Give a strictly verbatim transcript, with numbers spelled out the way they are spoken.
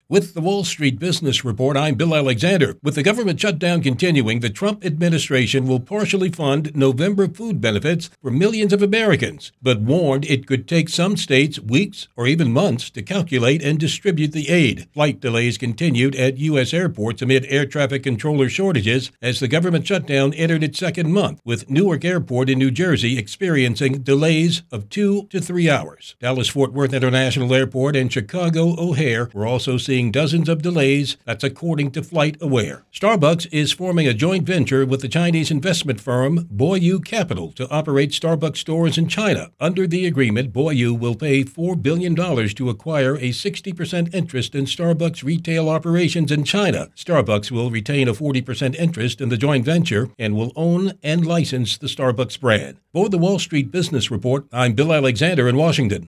With the Wall Street Business Report, I'm Bill Alexander. With the government shutdown continuing, the Trump administration will partially fund November food benefits for millions of Americans, but warned it could take some states weeks or even months to calculate and distribute the aid. Flight delays continued at U S airports amid air traffic controller shortages as the government shutdown entered its second month, with Newark Airport in New Jersey experiencing delays of two to three hours. Dallas-Fort Worth International Airport and Chicago O'Hare were also seeing dozens of delays. That's according to FlightAware. Starbucks is forming a joint venture with the Chinese investment firm Boyu Capital to operate Starbucks stores in China. Under the agreement, Boyu will pay four billion dollars to acquire a sixty percent interest in Starbucks retail operations in China. Starbucks will retain a forty percent interest in the joint venture and will own and license the Starbucks brand. For the Wall Street Business Report, I'm Bill Alexander in Washington.